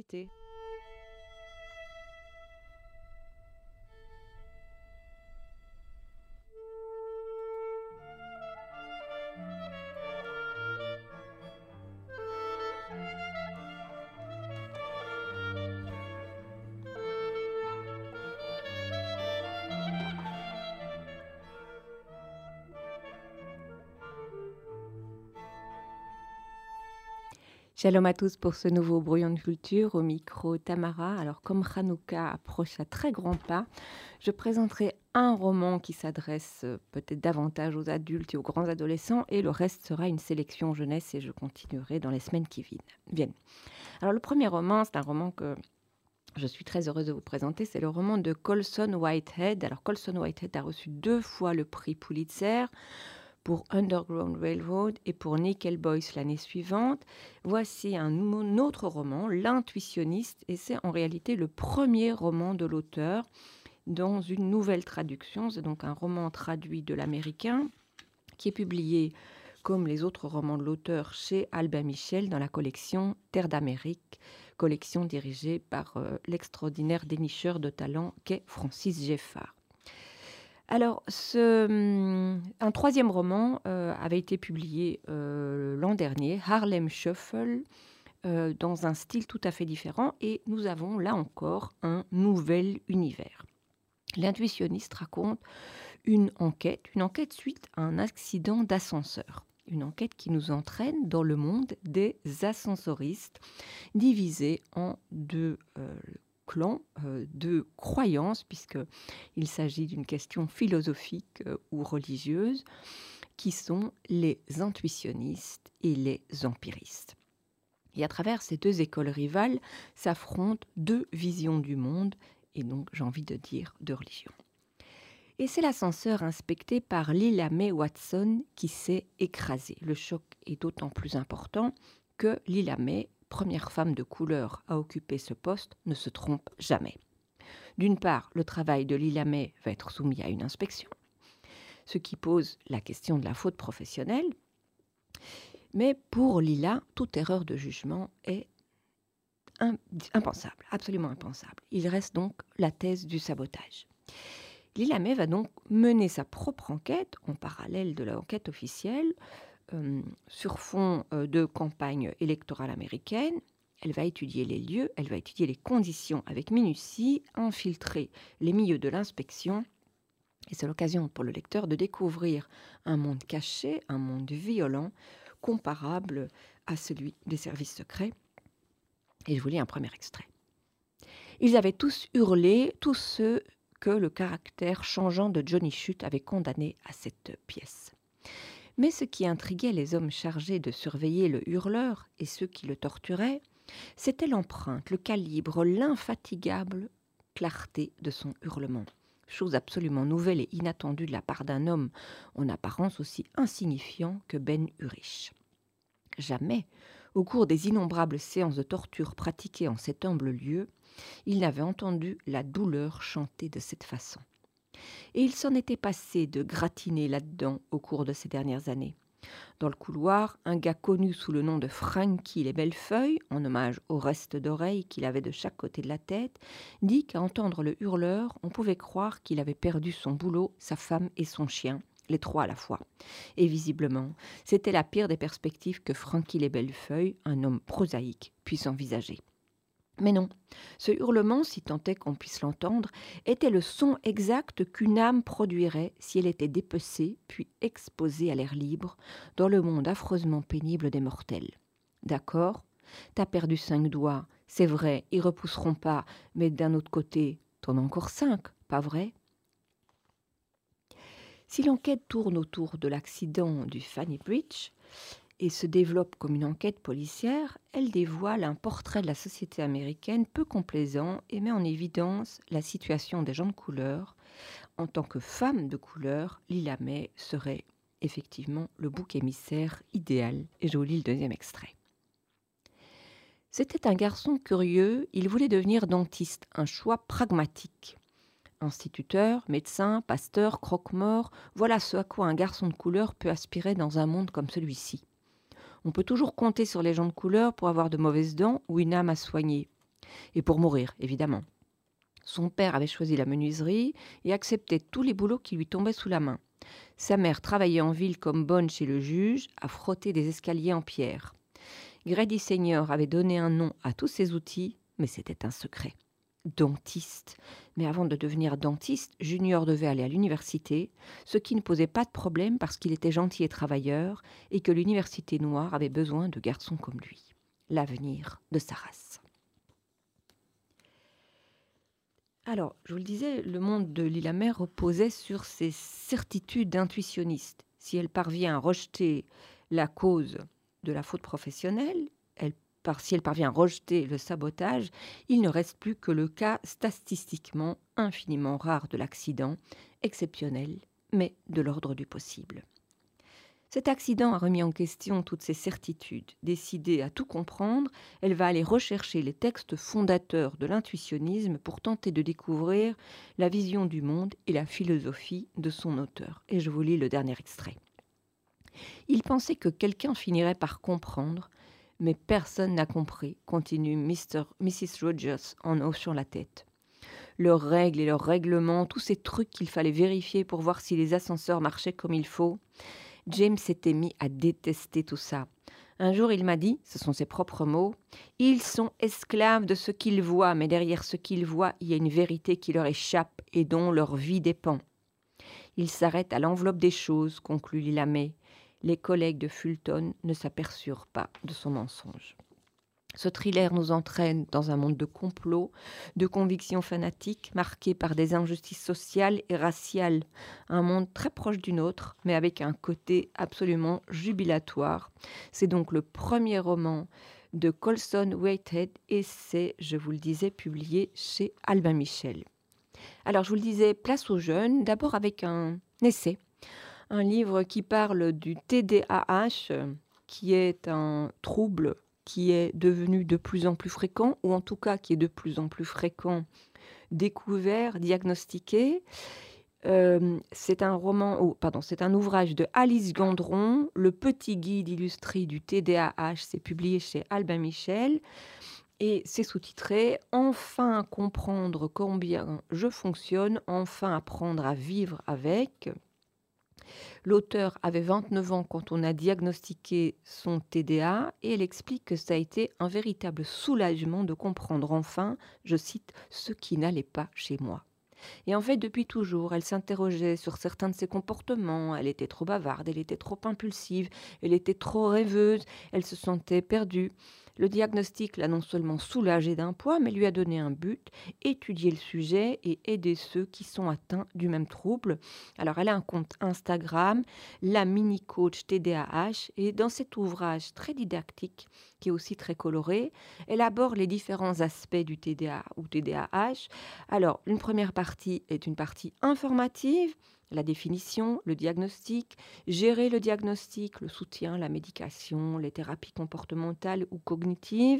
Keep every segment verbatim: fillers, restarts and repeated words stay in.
été. Shalom à tous pour ce nouveau brouillon de culture, au micro Tamara. Alors comme Hanouka approche à très grands pas, je présenterai un roman qui s'adresse euh, peut-être davantage aux adultes et aux grands adolescents, et le reste sera une sélection jeunesse, et je continuerai dans les semaines qui vi- viennent. Alors le premier roman, c'est un roman que je suis très heureuse de vous présenter, c'est le roman de Colson Whitehead. Alors Colson Whitehead a reçu deux fois le prix Pulitzer, pour Underground Railroad et pour Nickel Boys l'année suivante. Voici un, nou- un autre roman, L'intuitionniste, et c'est en réalité le premier roman de l'auteur dans une nouvelle traduction. C'est donc un roman traduit de l'américain qui est publié comme les autres romans de l'auteur chez Albin Michel dans la collection Terre d'Amérique, collection dirigée par euh, l'extraordinaire dénicheur de talent qu'est Francis Geffard. Alors, ce, hum, un troisième roman euh, avait été publié euh, l'an dernier, Harlem Shuffle, euh, dans un style tout à fait différent, et nous avons là encore un nouvel univers. L'intuitionniste raconte une enquête, une enquête suite à un accident d'ascenseur. Une enquête qui nous entraîne dans le monde des ascensoristes, divisés en deux euh, clans, euh, deux croyances, puisqu'il s'agit d'une question philosophique euh, ou religieuse, qui sont les intuitionnistes et les empiristes. Et à travers ces deux écoles rivales s'affrontent deux visions du monde, et donc j'ai envie de dire de religion. Et c'est l'ascenseur inspecté par Lila Mae Watson qui s'est écrasé. Le choc est d'autant plus important que Lila Mae, première femme de couleur à occuper ce poste, ne se trompe jamais. D'une part, le travail de Lila Mae va être soumis à une inspection, ce qui pose la question de la faute professionnelle. Mais pour Lila, toute erreur de jugement est impensable, absolument impensable. Il reste donc la thèse du sabotage. Lila Mae va donc mener sa propre enquête en parallèle de l'enquête officielle euh, sur fond euh, de campagne électorale américaine. Elle va étudier les lieux, elle va étudier les conditions avec minutie, infiltrer les milieux de l'inspection. Et c'est l'occasion pour le lecteur de découvrir un monde caché, un monde violent, comparable à celui des services secrets. Et je vous lis un premier extrait. Ils avaient tous hurlé, tous ceux que le caractère changeant de Johnny Chute avait condamné à cette pièce. Mais ce qui intriguait les hommes chargés de surveiller le hurleur et ceux qui le torturaient, c'était l'empreinte, le calibre, l'infatigable clarté de son hurlement. Chose absolument nouvelle et inattendue de la part d'un homme en apparence aussi insignifiant que Ben Urich. Jamais, au cours des innombrables séances de torture pratiquées en cet humble lieu, il n'avait entendu la douleur chanter de cette façon. Et il s'en était passé de gratiner là-dedans au cours de ces dernières années. Dans le couloir, un gars connu sous le nom de Frankie les Bellefeuilles, en hommage au reste d'oreille qu'il avait de chaque côté de la tête, dit qu'à entendre le hurleur, on pouvait croire qu'il avait perdu son boulot, sa femme et son chien, les trois à la fois. Et visiblement, c'était la pire des perspectives que Frankie les Bellefeuilles, un homme prosaïque, puisse envisager. Mais non, ce hurlement, si tant est qu'on puisse l'entendre, était le son exact qu'une âme produirait si elle était dépecée puis exposée à l'air libre dans le monde affreusement pénible des mortels. D'accord, t'as perdu cinq doigts, c'est vrai, ils repousseront pas, mais d'un autre côté, t'en as encore cinq, pas vrai ? Si l'enquête tourne autour de l'accident du Fanny Bridge, et se développe comme une enquête policière, elle dévoile un portrait de la société américaine peu complaisant et met en évidence la situation des gens de couleur. En tant que femme de couleur, Lila Mae serait effectivement le bouc émissaire idéal. Et je vous lis le deuxième extrait. C'était un garçon curieux, il voulait devenir dentiste, un choix pragmatique. Instituteur, médecin, pasteur, croque-mort, voilà ce à quoi un garçon de couleur peut aspirer dans un monde comme celui-ci. On peut toujours compter sur les gens de couleur pour avoir de mauvaises dents ou une âme à soigner. Et pour mourir, évidemment. Son père avait choisi la menuiserie et acceptait tous les boulots qui lui tombaient sous la main. Sa mère travaillait en ville comme bonne chez le juge, à frotter des escaliers en pierre. Grady Senior avait donné un nom à tous ses outils, mais c'était un secret. Dentiste. Mais avant de devenir dentiste, Junior devait aller à l'université, ce qui ne posait pas de problème parce qu'il était gentil et travailleur et que l'université noire avait besoin de garçons comme lui. L'avenir de sa race. Alors, je vous le disais, le monde de Lila-May reposait sur ses certitudes intuitionnistes. Si elle parvient à rejeter la cause de la faute professionnelle, elle, par, si elle parvient à rejeter le sabotage, il ne reste plus que le cas statistiquement infiniment rare de l'accident, exceptionnel, mais de l'ordre du possible. Cet accident a remis en question toutes ses certitudes. Décidée à tout comprendre, elle va aller rechercher les textes fondateurs de l'intuitionnisme pour tenter de découvrir la vision du monde et la philosophie de son auteur. Et je vous lis le dernier extrait. Il pensait que quelqu'un finirait par comprendre, mais personne n'a compris, continue mister missus Rogers en hochant la tête. Leurs règles et leurs règlements, tous ces trucs qu'il fallait vérifier pour voir si les ascenseurs marchaient comme il faut. James s'était mis à détester tout ça. Un jour, il m'a dit, ce sont ses propres mots, « Ils sont esclaves de ce qu'ils voient, mais derrière ce qu'ils voient, il y a une vérité qui leur échappe et dont leur vie dépend. » Il s'arrête à l'enveloppe des choses, conclut Lila-May. Les collègues de Fulton ne s'aperçurent pas de son mensonge. Ce thriller nous entraîne dans un monde de complots, de convictions fanatiques, marqué par des injustices sociales et raciales. Un monde très proche du nôtre, mais avec un côté absolument jubilatoire. C'est donc le premier roman de Colson Whitehead et c'est, je vous le disais, publié chez Albin Michel. Alors, je vous le disais, place aux jeunes, d'abord avec un essai, un livre qui parle du T D A H, qui est un trouble qui est devenu de plus en plus fréquent, ou en tout cas qui est de plus en plus fréquent, découvert, diagnostiqué. Euh, c'est un roman, oh, pardon, c'est un ouvrage de Alice Gendron, Le petit guide illustré du T D A H, c'est publié chez Albin Michel, et c'est sous-titré « Enfin comprendre combien je fonctionne, enfin apprendre à vivre avec ». L'auteur avait vingt-neuf ans quand on a diagnostiqué son T D A et elle explique que ça a été un véritable soulagement de comprendre enfin, je cite, « ce qui n'allait pas chez moi ». Et en fait, depuis toujours, elle s'interrogeait sur certains de ses comportements. Elle était trop bavarde, elle était trop impulsive, elle était trop rêveuse, elle se sentait perdue. Le diagnostic l'a non seulement soulagée d'un poids, mais lui a donné un but, étudier le sujet et aider ceux qui sont atteints du même trouble. Alors, elle a un compte Instagram, la mini-coach T D A H, et dans cet ouvrage très didactique, qui est aussi très coloré, elle aborde les différents aspects du T D A ou T D A H. Alors, une première partie est une partie informative, la définition, le diagnostic, gérer le diagnostic, le soutien, la médication, les thérapies comportementales ou cognitives,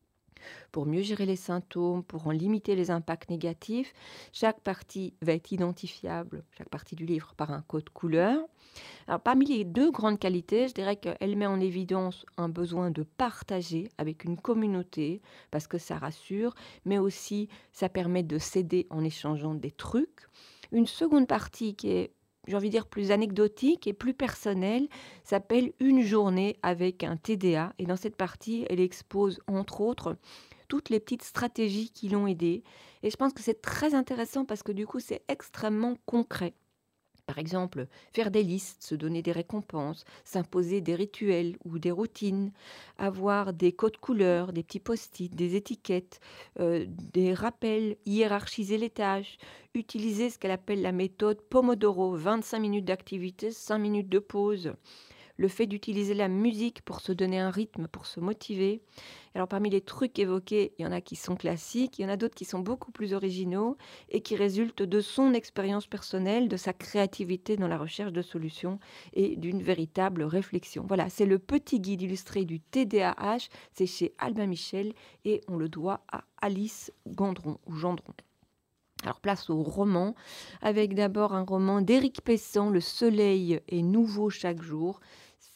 pour mieux gérer les symptômes, pour en limiter les impacts négatifs. Chaque partie va être identifiable, chaque partie du livre, par un code couleur. Alors, parmi les deux grandes qualités, je dirais qu'elle met en évidence un besoin de partager avec une communauté, parce que ça rassure, mais aussi ça permet de s'aider en échangeant des trucs. Une seconde partie qui est, j'ai envie de dire, plus anecdotique et plus personnelle, s'appelle Une journée avec un T D A. Et dans cette partie, elle expose, entre autres, toutes les petites stratégies qui l'ont aidée. Et je pense que c'est très intéressant parce que du coup, c'est extrêmement concret. Par exemple, faire des listes, se donner des récompenses, s'imposer des rituels ou des routines, avoir des codes couleurs, des petits post-it, des étiquettes, euh, des rappels, hiérarchiser les tâches, utiliser ce qu'elle appelle la méthode Pomodoro, vingt-cinq minutes d'activité, cinq minutes de pause. Le fait d'utiliser la musique pour se donner un rythme, pour se motiver. Alors parmi les trucs évoqués, il y en a qui sont classiques, il y en a d'autres qui sont beaucoup plus originaux et qui résultent de son expérience personnelle, de sa créativité dans la recherche de solutions et d'une véritable réflexion. Voilà, c'est le petit guide illustré du T D A H, c'est chez Albin Michel et on le doit à Alice Gendron ou Gendron. Alors place au roman, avec d'abord un roman d'Éric Pessan, Le soleil est nouveau chaque jour.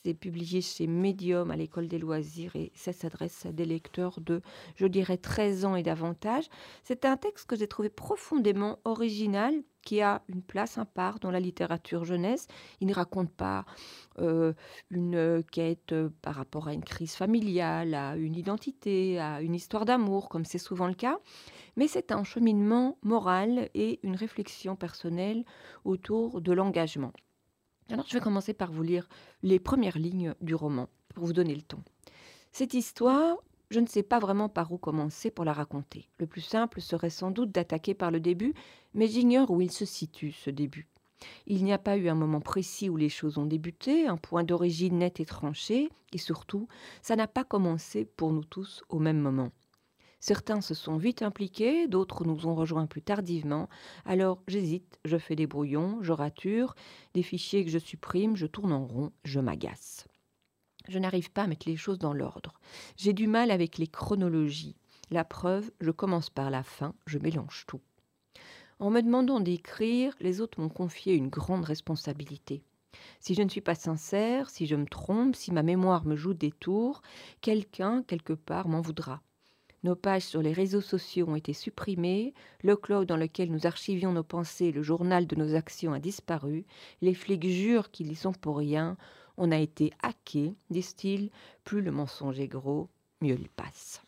C'est publié chez Medium à l'École des loisirs et ça s'adresse à des lecteurs de, je dirais, treize ans et davantage. C'est un texte que j'ai trouvé profondément original, qui a une place à part dans la littérature jeunesse. Il ne raconte pas euh, une euh, quête euh, par rapport à une crise familiale, à une identité, à une histoire d'amour, comme c'est souvent le cas, mais c'est un cheminement moral et une réflexion personnelle autour de l'engagement. Alors, je vais commencer par vous lire les premières lignes du roman, pour vous donner le ton. Cette histoire, je ne sais pas vraiment par où commencer pour la raconter. Le plus simple serait sans doute d'attaquer par le début, mais j'ignore où il se situe, ce début. Il n'y a pas eu un moment précis où les choses ont débuté, un point d'origine net et tranché, et surtout, ça n'a pas commencé pour nous tous au même moment. Certains se sont vite impliqués, d'autres nous ont rejoints plus tardivement. Alors j'hésite, je fais des brouillons, je rature, des fichiers que je supprime, je tourne en rond, je m'agace. Je n'arrive pas à mettre les choses dans l'ordre. J'ai du mal avec les chronologies. La preuve, je commence par la fin, je mélange tout. En me demandant d'écrire, les autres m'ont confié une grande responsabilité. Si je ne suis pas sincère, si je me trompe, si ma mémoire me joue des tours, quelqu'un, quelque part, m'en voudra. Nos pages sur les réseaux sociaux ont été supprimées, le cloud dans lequel nous archivions nos pensées, le journal de nos actions a disparu, les flics jurent qu'ils y sont pour rien, on a été hackés, disent-ils, plus le mensonge est gros, mieux il passe.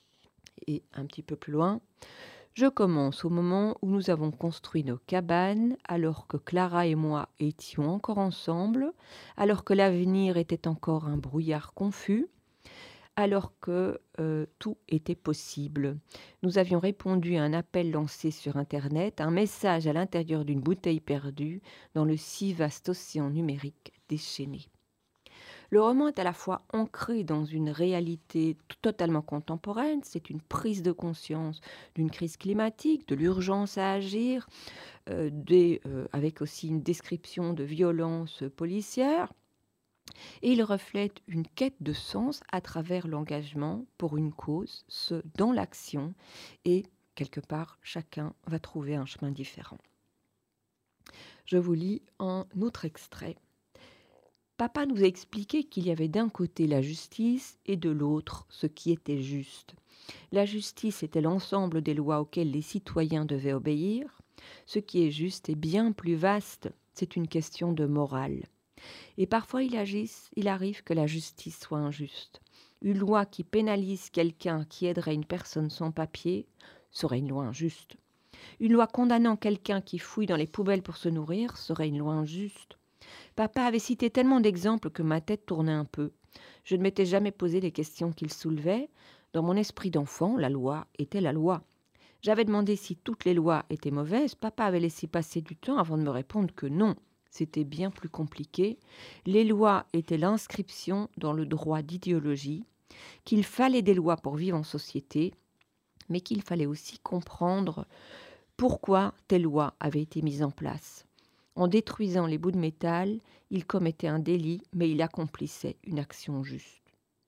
Et un petit peu plus loin, je commence au moment où nous avons construit nos cabanes, alors que Clara et moi étions encore ensemble, alors que l'avenir était encore un brouillard confus, alors que euh, tout était possible. Nous avions répondu à un appel lancé sur Internet, un message à l'intérieur d'une bouteille perdue dans le si vaste océan numérique déchaîné. Le roman est à la fois ancré dans une réalité totalement contemporaine, c'est une prise de conscience d'une crise climatique, de l'urgence à agir, euh, des, euh, avec aussi une description de violences policières. Et il reflète une quête de sens à travers l'engagement pour une cause, ce dans l'action, et quelque part, chacun va trouver un chemin différent. Je vous lis un autre extrait. Papa nous a expliqué qu'il y avait d'un côté la justice et de l'autre ce qui était juste. La justice était l'ensemble des lois auxquelles les citoyens devaient obéir. Ce qui est juste est bien plus vaste, c'est une question de morale. Et parfois il, agisse, il arrive que la justice soit injuste. Une loi qui pénalise quelqu'un qui aiderait une personne sans papier serait une loi injuste. Une loi condamnant quelqu'un qui fouille dans les poubelles pour se nourrir serait une loi injuste. Papa avait cité tellement d'exemples que ma tête tournait un peu. Je ne m'étais jamais posé les questions qu'il soulevait. Dans mon esprit d'enfant, la loi était la loi. J'avais demandé si toutes les lois étaient mauvaises. Papa avait laissé passer du temps avant de me répondre que non. C'était bien plus compliqué. Les lois étaient l'inscription dans le droit d'idéologie, qu'il fallait des lois pour vivre en société, mais qu'il fallait aussi comprendre pourquoi telle loi avait été mise en place. En détruisant les bouts de métal, il commettait un délit, mais il accomplissait une action juste.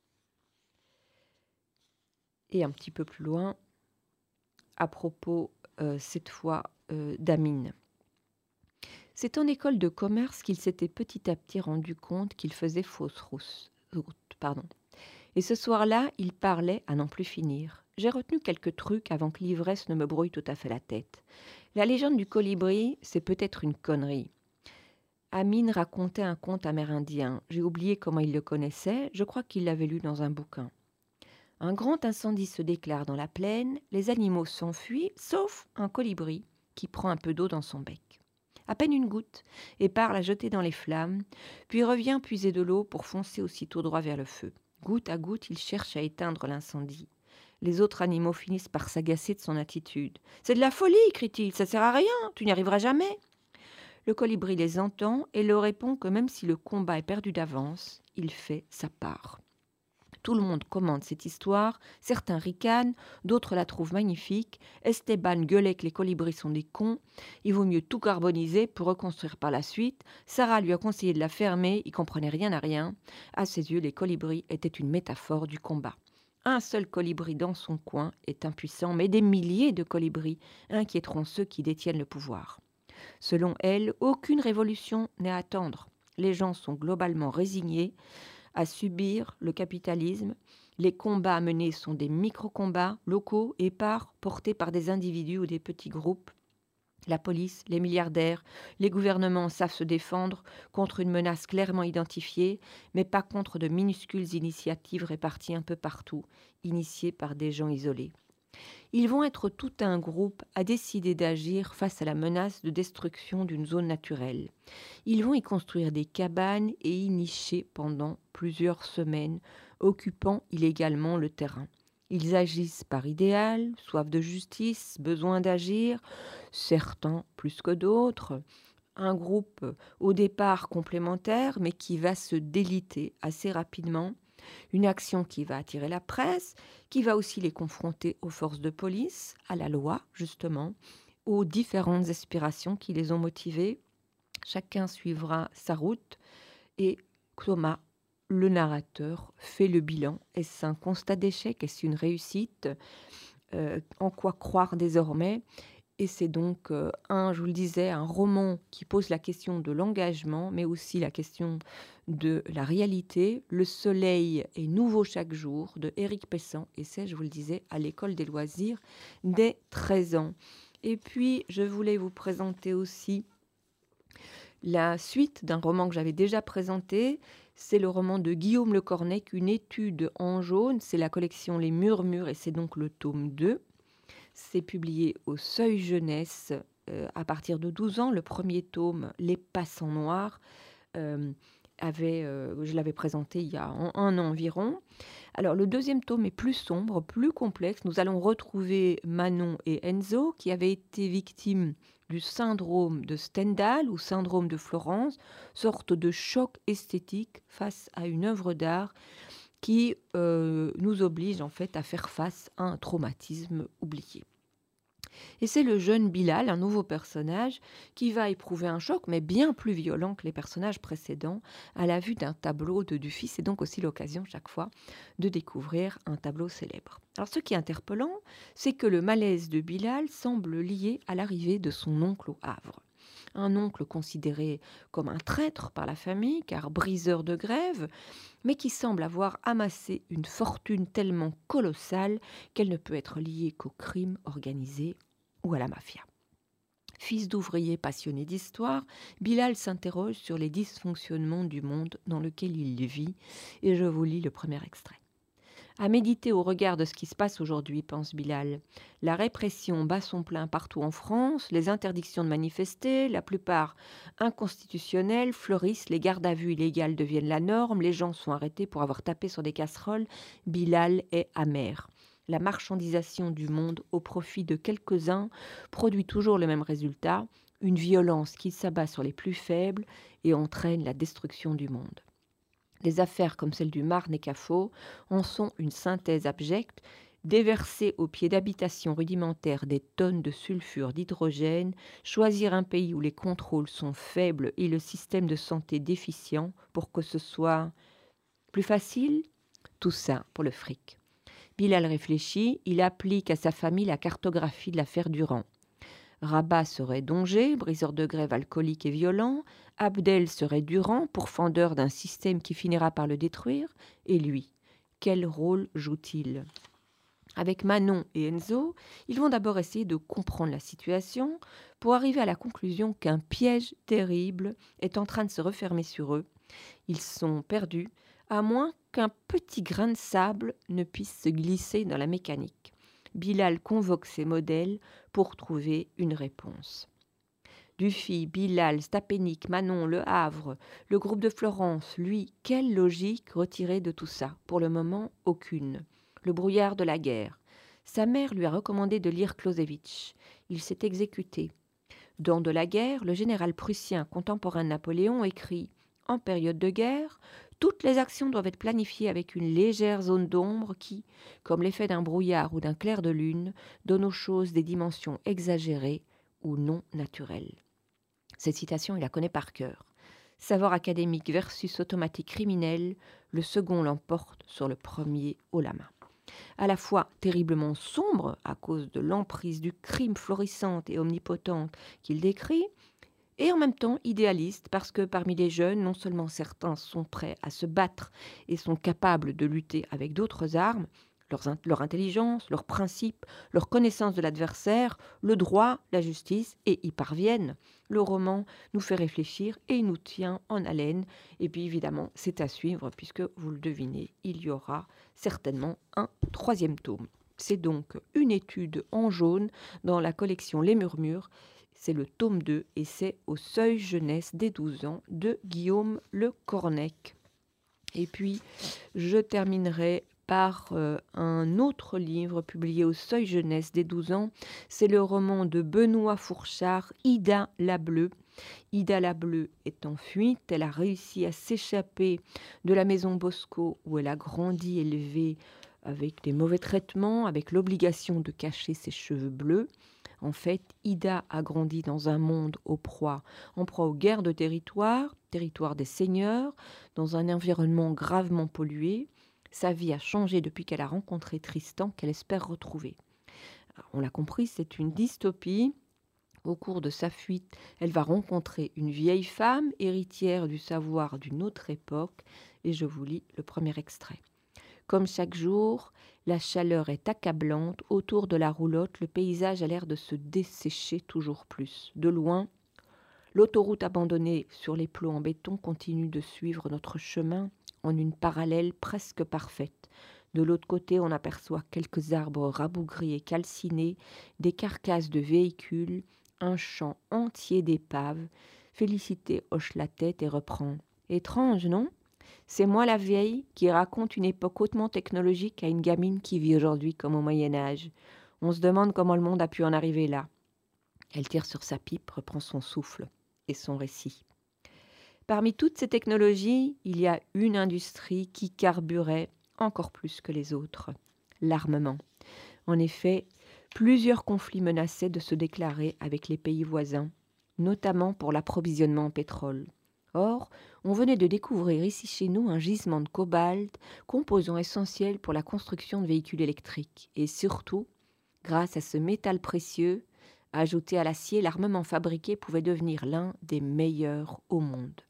Et un petit peu plus loin, à propos, euh, cette fois, euh, d'Amine. C'est en école de commerce qu'il s'était petit à petit rendu compte qu'il faisait fausse route. Pardon. Et ce soir-là, il parlait à n'en plus finir. J'ai retenu quelques trucs avant que l'ivresse ne me brouille tout à fait la tête. La légende du colibri, c'est peut-être une connerie. Amine racontait un conte amérindien. J'ai oublié comment il le connaissait. Je crois qu'il l'avait lu dans un bouquin. Un grand incendie se déclare dans la plaine. Les animaux s'enfuient, sauf un colibri qui prend un peu d'eau dans son bec. À peine une goutte, et part la jeter dans les flammes, puis revient puiser de l'eau pour foncer aussitôt droit vers le feu. Goutte à goutte, il cherche à éteindre l'incendie. Les autres animaux finissent par s'agacer de son attitude. « C'est de la folie !» crie-t-il. « Ça sert à rien, tu n'y arriveras jamais !» Le colibri les entend et leur répond que même si le combat est perdu d'avance, il fait sa part. Tout le monde commente cette histoire, certains ricanent, d'autres la trouvent magnifique. Esteban gueulait que les colibris sont des cons, il vaut mieux tout carboniser pour reconstruire par la suite. Sarah lui a conseillé de la fermer, il comprenait rien à rien. À ses yeux, les colibris étaient une métaphore du combat. Un seul colibri dans son coin est impuissant, mais des milliers de colibris inquiéteront ceux qui détiennent le pouvoir. Selon elle, aucune révolution n'est à attendre. Les gens sont globalement résignés à subir le capitalisme. Les combats menés sont des micro-combats locaux, épars, portés par des individus ou des petits groupes. La police, les milliardaires, les gouvernements savent se défendre contre une menace clairement identifiée, mais pas contre de minuscules initiatives réparties un peu partout, initiées par des gens isolés. Ils vont être tout un groupe à décider d'agir face à la menace de destruction d'une zone naturelle. Ils vont y construire des cabanes et y nicher pendant plusieurs semaines, occupant illégalement le terrain. Ils agissent par idéal, soif de justice, besoin d'agir, certains plus que d'autres. Un groupe au départ complémentaire, mais qui va se déliter assez rapidement. Une action qui va attirer la presse, qui va aussi les confronter aux forces de police, à la loi justement, aux différentes aspirations qui les ont motivés. Chacun suivra sa route et Thomas, le narrateur, fait le bilan. Est-ce un constat d'échec? Est-ce une réussite? Euh, en quoi croire désormais? Et c'est donc, euh, un, je vous le disais, un roman qui pose la question de l'engagement, mais aussi la question de la réalité. Le soleil est nouveau chaque jour, de Éric Pessan, et c'est, je vous le disais, à l'École des loisirs dès treize ans. Et puis, je voulais vous présenter aussi la suite d'un roman que j'avais déjà présenté. C'est le roman de Guillaume Le Cornec, Une étude en jaune. C'est la collection Les Murmures et c'est donc le tome deux. C'est publié au Seuil Jeunesse euh, à partir de douze ans. Le premier tome, Les Passants Noirs, euh, avait, euh, je l'avais présenté il y a un, un an environ. Alors le deuxième tome est plus sombre, plus complexe. Nous allons retrouver Manon et Enzo qui avaient été victimes du syndrome de Stendhal ou syndrome de Florence, sorte de choc esthétique face à une œuvre d'art qui euh, nous oblige en fait à faire face à un traumatisme oublié. Et c'est le jeune Bilal, un nouveau personnage, qui va éprouver un choc, mais bien plus violent que les personnages précédents, à la vue d'un tableau de Dufy. C'est donc aussi l'occasion, chaque fois, de découvrir un tableau célèbre. Alors, ce qui est interpellant, c'est que le malaise de Bilal semble lié à l'arrivée de son oncle au Havre. Un oncle considéré comme un traître par la famille, car briseur de grève, mais qui semble avoir amassé une fortune tellement colossale qu'elle ne peut être liée qu'au crime organisé ou à la mafia. Fils d'ouvrier passionné d'histoire, Bilal s'interroge sur les dysfonctionnements du monde dans lequel il vit, et je vous lis le premier extrait. À méditer au regard de ce qui se passe aujourd'hui, pense Bilal. La répression bat son plein partout en France, les interdictions de manifester, la plupart inconstitutionnelles, fleurissent, les gardes à vue illégales deviennent la norme, les gens sont arrêtés pour avoir tapé sur des casseroles. Bilal est amer. La marchandisation du monde au profit de quelques-uns produit toujours le même résultat, une violence qui s'abat sur les plus faibles et entraîne la destruction du monde. Les affaires comme celle du Marne et Cafo en sont une synthèse abjecte. Déverser au pied d'habitations rudimentaires des tonnes de sulfure d'hydrogène, choisir un pays où les contrôles sont faibles et le système de santé déficient pour que ce soit plus facile, tout ça pour le fric. Bilal réfléchit, il applique à sa famille la cartographie de l'affaire Durand. Rabat serait Dongé, briseur de grève alcoolique et violent. Abdel serait Durand, pourfendeur d'un système qui finira par le détruire. Et lui, quel rôle joue-t-il ? Avec Manon et Enzo, ils vont d'abord essayer de comprendre la situation pour arriver à la conclusion qu'un piège terrible est en train de se refermer sur eux. Ils sont perdus, à moins qu'un petit grain de sable ne puisse se glisser dans la mécanique. Bilal convoque ses modèles pour trouver une réponse. Dufy, Bilal, Stapénic, Manon, Le Havre, le groupe de Florence, lui, quelle logique retirer de tout ça? Pour le moment, aucune. Le brouillard de la guerre. Sa mère lui a recommandé de lire Clausewitz. Il s'est exécuté. Dans De la guerre, le général prussien contemporain de Napoléon écrit « En période de guerre, toutes les actions doivent être planifiées avec une légère zone d'ombre qui, comme l'effet d'un brouillard ou d'un clair de lune, donne aux choses des dimensions exagérées ou non naturelles. » Cette citation, il la connaît par cœur. Savoir académique versus automatique criminel, le second l'emporte sur le premier haut la main. À la fois terriblement sombre à cause de l'emprise du crime florissante et omnipotente qu'il décrit, et en même temps idéaliste, parce que parmi les jeunes, non seulement certains sont prêts à se battre et sont capables de lutter avec d'autres armes, leurs in- leur intelligence, leurs principes, leur connaissance de l'adversaire, le droit, la justice, et y parviennent. Le roman nous fait réfléchir et il nous tient en haleine. Et puis évidemment, c'est à suivre, puisque vous le devinez, il y aura certainement un troisième tome. C'est donc une étude en jaune dans la collection Les Murmures. C'est le tome deux et c'est Au seuil jeunesse des douze ans de Guillaume Le Cornec. Et puis, je terminerai par euh, un autre livre publié au Seuil jeunesse des douze ans. C'est le roman de Benoît Fourchard, Ida la Bleue. Ida la Bleue est en fuite. Elle a réussi à s'échapper de la maison Bosco où elle a grandi, élevée avec des mauvais traitements, avec l'obligation de cacher ses cheveux bleus. En fait, Ida a grandi dans un monde aux proies, en proie aux guerres de territoire, territoire des seigneurs, dans un environnement gravement pollué. Sa vie a changé depuis qu'elle a rencontré Tristan, qu'elle espère retrouver. Alors, on l'a compris, c'est une dystopie. Au cours de sa fuite, elle va rencontrer une vieille femme, héritière du savoir d'une autre époque, et je vous lis le premier extrait. Comme chaque jour, la chaleur est accablante. Autour de la roulotte, le paysage a l'air de se dessécher toujours plus. De loin, l'autoroute abandonnée sur les plots en béton continue de suivre notre chemin en une parallèle presque parfaite. De l'autre côté, on aperçoit quelques arbres rabougris et calcinés, des carcasses de véhicules, un champ entier d'épaves. Félicité hoche la tête et reprend. Étrange, non ? C'est moi la vieille qui raconte une époque hautement technologique à une gamine qui vit aujourd'hui comme au Moyen-Âge. On se demande comment le monde a pu en arriver là. Elle tire sur sa pipe, reprend son souffle et son récit. Parmi toutes ces technologies, il y a une industrie qui carburait encore plus que les autres, l'armement. En effet, plusieurs conflits menaçaient de se déclarer avec les pays voisins, notamment pour l'approvisionnement en pétrole. Or, on venait de découvrir ici chez nous un gisement de cobalt, composant essentiel pour la construction de véhicules électriques. Et surtout, grâce à ce métal précieux, ajouté à l'acier, l'armement fabriqué pouvait devenir l'un des meilleurs au monde.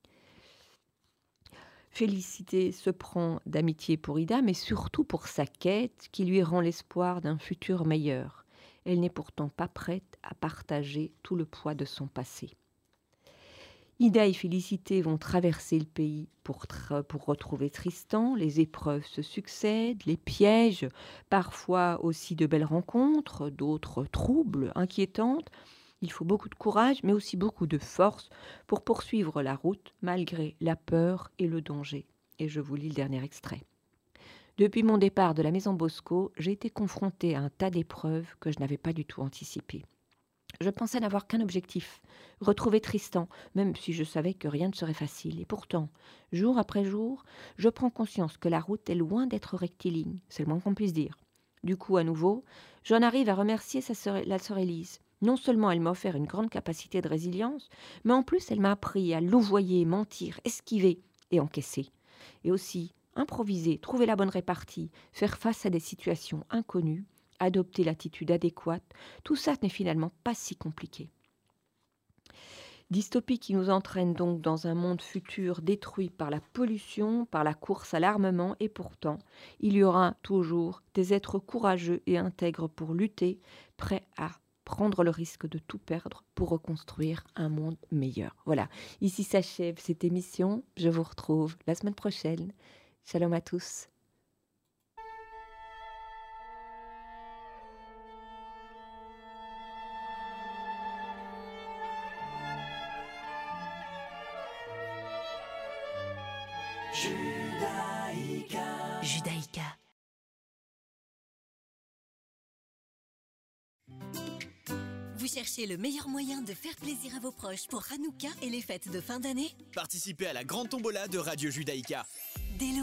Félicité se prend d'amitié pour Ida, mais surtout pour sa quête qui lui rend l'espoir d'un futur meilleur. Elle n'est pourtant pas prête à partager tout le poids de son passé. Ida et Félicité vont traverser le pays pour, tra- pour retrouver Tristan. Les épreuves se succèdent, les pièges, parfois aussi de belles rencontres, d'autres troubles, inquiétantes. Il faut beaucoup de courage, mais aussi beaucoup de force pour poursuivre la route malgré la peur et le danger. Et je vous lis le dernier extrait. Depuis mon départ de la maison Bosco, j'ai été confrontée à un tas d'épreuves que je n'avais pas du tout anticipées. Je pensais n'avoir qu'un objectif, retrouver Tristan, même si je savais que rien ne serait facile. Et pourtant, jour après jour, je prends conscience que la route est loin d'être rectiligne, c'est le moins qu'on puisse dire. Du coup, à nouveau, j'en arrive à remercier sa sœur, la sœur Élise. Non seulement elle m'a offert une grande capacité de résilience, mais en plus elle m'a appris à louvoyer, mentir, esquiver et encaisser. Et aussi improviser, trouver la bonne répartie, faire face à des situations inconnues, adopter l'attitude adéquate, tout ça n'est finalement pas si compliqué. Dystopie qui nous entraîne donc dans un monde futur détruit par la pollution, par la course à l'armement, et pourtant, il y aura toujours des êtres courageux et intègres pour lutter, prêts à prendre le risque de tout perdre pour reconstruire un monde meilleur. Voilà, ici s'achève cette émission. Je vous retrouve la semaine prochaine. Shalom à tous. Judaïka. Judaïka. Vous cherchez le meilleur moyen de faire plaisir à vos proches pour Hanouka et les fêtes de fin d'année ? Participez à la grande tombola de Radio Judaïka. Dès le